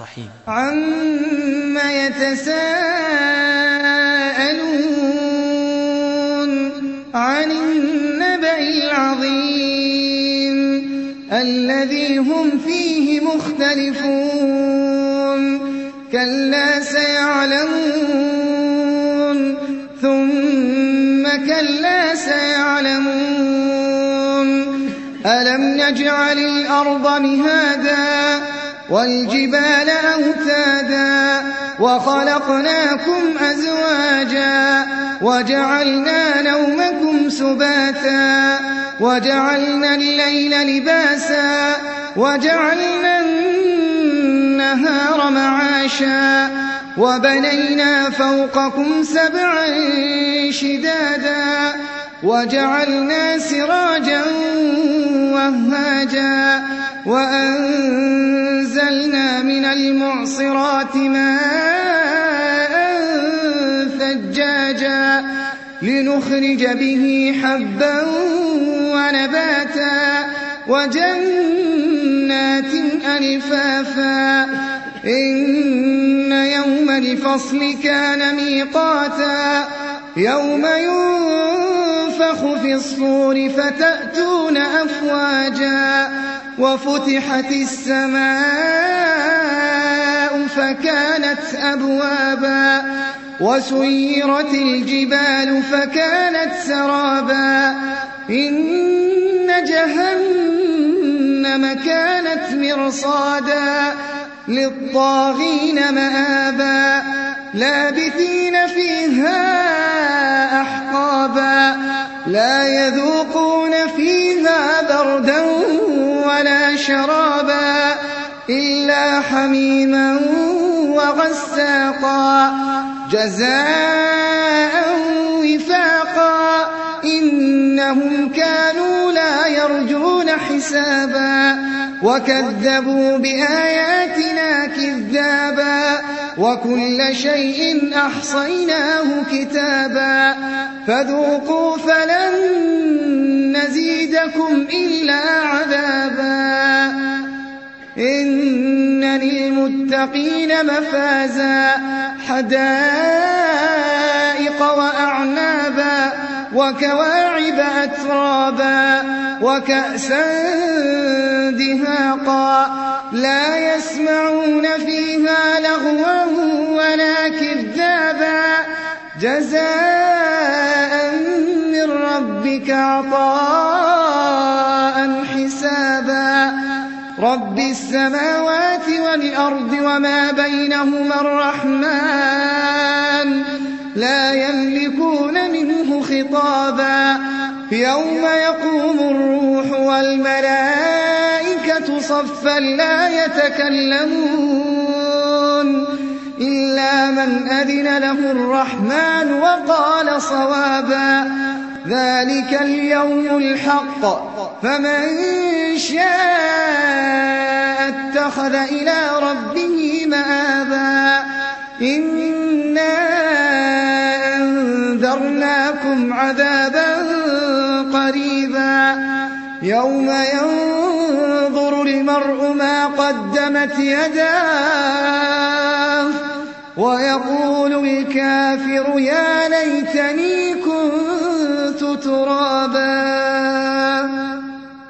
الرحيم. عَمَّ يَتَسَاءَلُونَ عَنِ النَّبَإِ الْعَظِيمِ الَّذِي هُمْ فِيهِ مُخْتَلِفُونَ كَلَّا سَيَعْلَمُونَ ثُمَّ كَلَّا سَيَعْلَمُونَ أَلَمْ نَجْعَلِ الْأَرْضَ مِهَادًا وَالْجِبَالَ أَوْتَادًا وَخَلَقْنَاكُمْ أَزْوَاجًا وَجَعَلْنَا نَوْمَكُمْ سُبَاتًا وَجَعَلْنَا اللَّيْلَ لِبَاسًا وَجَعَلْنَا النَّهَارَ مَعَاشًا وَبَنَيْنَا فَوْقَكُمْ سَبْعًا شِدَادًا وَجَعَلْنَا سِرَاجًا وَهَّاجًا وَأَنزَلْنَا مِنَ الْمُعْصِرَاتِ مَاءً ثَجَّاجًا لِنُخْرِجَ بِهِ حَبًّا وَنَبَاتًا وَجَنَّاتٍ أَلْفَافًا إِنَّ يَوْمَ الْفَصْلِ كَانَ مِيقَاتًا يَوْمَ يُنفَخُ فِي الصُّورِ فَتَأْتُونَ أَفْوَاجًا وَفُتِحَتِ السَّمَاءُ فَكَانَتْ أَبْوَابًا وَسُيِّرَتِ الْجِبَالُ فَكَانَتْ سَرَابًا إِنَّ جَهَنَّمَ كَانَتْ مِرْصَادًا لِلطَّاغِينَ مَآبًا لَابِثِينَ فِيهَا أَحْقَابًا لَا يَذُوقُونَ فِيهَا بَرْدًا وَلَا شَرَابًا إِلَّا حَمِيمًا وَغَسَّاقًا جَزَاءً وِفَاقًا إِنَّهُمْ كَانُوا لَا يَرْجُونَ حِسَابًا وَكَذَّبُوا بِآيَاتِنَا كِذَّابًا وَكُلَّ شَيْءٍ أَحْصَيْنَاهُ كِتَابًا فَذُوقُوا فَلَن نَّزِيدَكُمْ إِلَّا عَذَابًا إِنَّ لِلْمُتَّقِينَ مَفَازًا حَدَائِقَ وَأَعْنَابًا وَكَوَاعِبَ أَتْرَابًا وَكَأْسًا دِهَاقًا لَا يَسْمَعُونَ فِيهَا لَغْوًا وَلَا كِذَّابًا جَزَاءً مِّن رَّبِّكَ عَطَاءً حِسَابًا رَّبِّ السَّمَاوَاتِ وَالْأَرْضِ وَمَا بَيْنَهُمَا الرَّحْمَٰنُ لَا يَمْلِكُونَ مِنْهُ خِطَابًا يَوْمَ يَقُومُ الرُّوحُ وَالْمَلَائِكَةُ صَفًّا لَّا يَتَكَلَّمُونَ إِلَّا مَنْ أَذِنَ لَهُ الرَّحْمَٰنُ وَقَالَ صَوَابًا ذَٰلِكَ الْيَوْمُ الْحَقُّ فَمَن شَاءَ اتَّخَذَ إِلَىٰ رَبِّهِ مَآبًا إِنَّا أَنذَرْنَاكُمْ عَذَابًا قَرِيبًا يَوْمَ يَنظُرُ الْمَرْءُ مَا قَدَّمَتْ يَدَاهُ وَيَقُولُ الْكَافِرُ يَا لَيْتَنِي كُنتُ تُرَابًا